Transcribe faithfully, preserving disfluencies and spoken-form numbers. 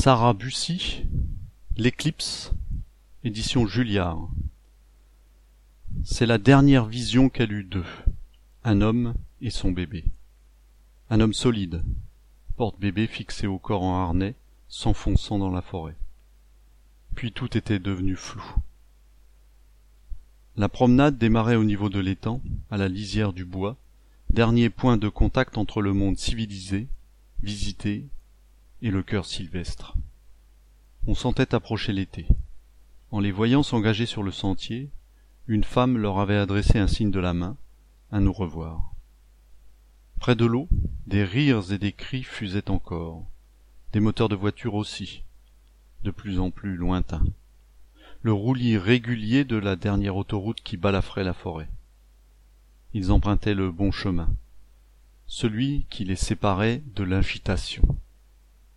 Sarah Bussy, L'éclipse, édition Julliard. C'est la dernière vision qu'elle eut d'eux, un homme et son bébé. Un homme solide, porte-bébé fixé au corps en harnais, s'enfonçant dans la forêt. Puis tout était devenu flou. La promenade démarrait au niveau de l'étang, à la lisière du bois, dernier point de contact entre le monde civilisé, visité, et le cœur sylvestre. On sentait approcher l'été. En les voyant s'engager sur le sentier, une femme leur avait adressé un signe de la main, un nous revoir. Près de l'eau, des rires et des cris fusaient encore, des moteurs de voiture aussi, de plus en plus lointains. Le roulis régulier de la dernière autoroute qui balafrait la forêt. Ils empruntaient le bon chemin, celui qui les séparait de l'invitation.